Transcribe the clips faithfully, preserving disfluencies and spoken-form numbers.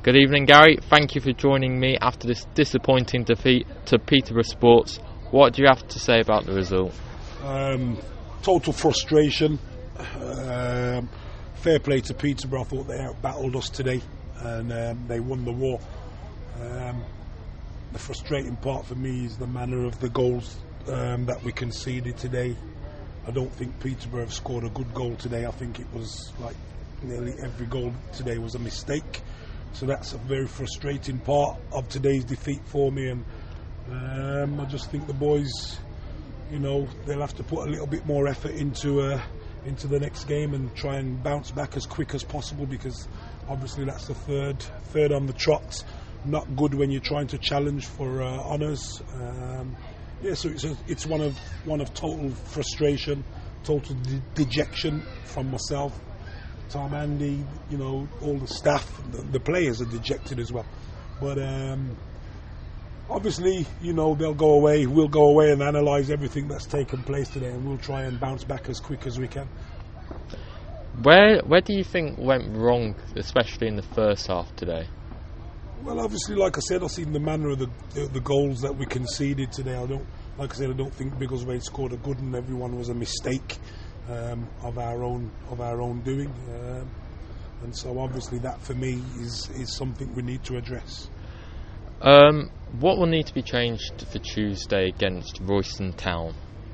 Good evening, Gary. Thank you for joining me after this disappointing defeat to Peterborough Sports. What do you have to say about the result? Um, total frustration. Um, fair play to Peterborough. I thought they out-battled us today, and um, they won the war. Um, the frustrating part for me is the manner of the goals um, that we conceded today. I don't think Peterborough have scored a good goal today. I think it was like nearly every goal today was a mistake. So that's a very frustrating part of today's defeat for me, and um, I just think the boys, you know, they'll have to put a little bit more effort into uh, into the next game and try and bounce back as quick as possible, because obviously that's the third third on the trot. Not good when you're trying to challenge for uh, honours. Um, yeah, so it's a, it's one of one of total frustration, total de- dejection from myself. Tom, Andy, you know, all the staff, the, the players are dejected as well. But um, obviously, you know, they'll go away, we'll go away and analyse everything that's taken place today, and we'll try and bounce back as quick as we can. Where where do you think went wrong, especially in the first half today? Well, obviously, like I said, I've seen the manner of the, the, the goals that we conceded today. I don't, like I said, I don't think Biggleswade scored a good, and everyone was a mistake. Um, of our own of our own doing, um, and so obviously that for me is is something we need to address. Um, what will need to be changed for Tuesday against Royston Town?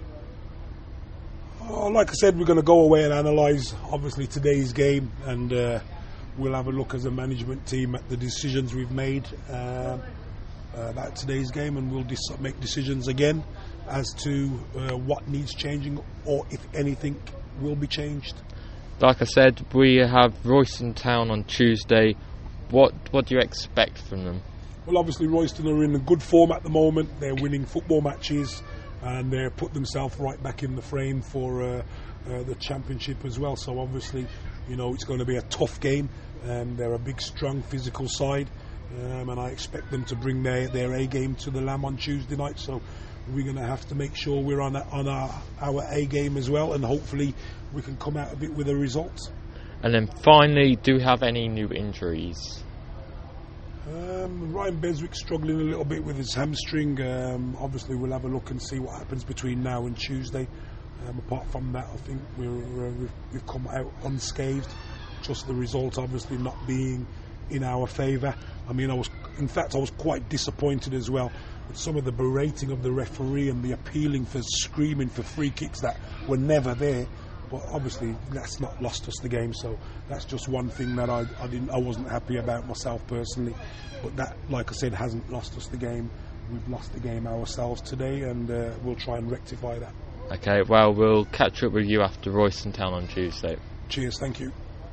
Oh, like I said, we're going to go away and analyse obviously today's game, and uh, we'll have a look as a management team at the decisions we've made uh, about today's game, and we'll dis- make decisions again as to uh, what needs changing, or if anything will be changed. Like I said, we have Royston Town on Tuesday. What what do you expect from them? Well, obviously Royston are in a good form at the moment. They're winning football matches, and they've put themselves right back in the frame for uh, uh, the championship as well. So obviously, you know, it's going to be a tough game, and they're a big, strong, physical side, um, and I expect them to bring their, their A game to the Lamb on Tuesday night. So we're going to have to make sure we're on, a, on our, our A game as well, and hopefully we can come out of it with a result. And then finally, do we have any new injuries? Um, Ryan Beswick's struggling a little bit with his hamstring. Um, obviously we'll have a look and see what happens between now and Tuesday. Um, apart from that, I think we're, uh, we've, we've come out unscathed. Just the result obviously not being in our favour. I mean, I was, in fact, I was quite disappointed as well with some of the berating of the referee and the appealing for screaming for free kicks that were never there. But obviously, that's not lost us the game. So that's just one thing that I, I didn't, I wasn't happy about myself personally. But that, like I said, hasn't lost us the game. We've lost the game ourselves today, and uh, we'll try and rectify that. Okay, well, we'll catch up with you after Royston Town on Tuesday. Cheers, thank you.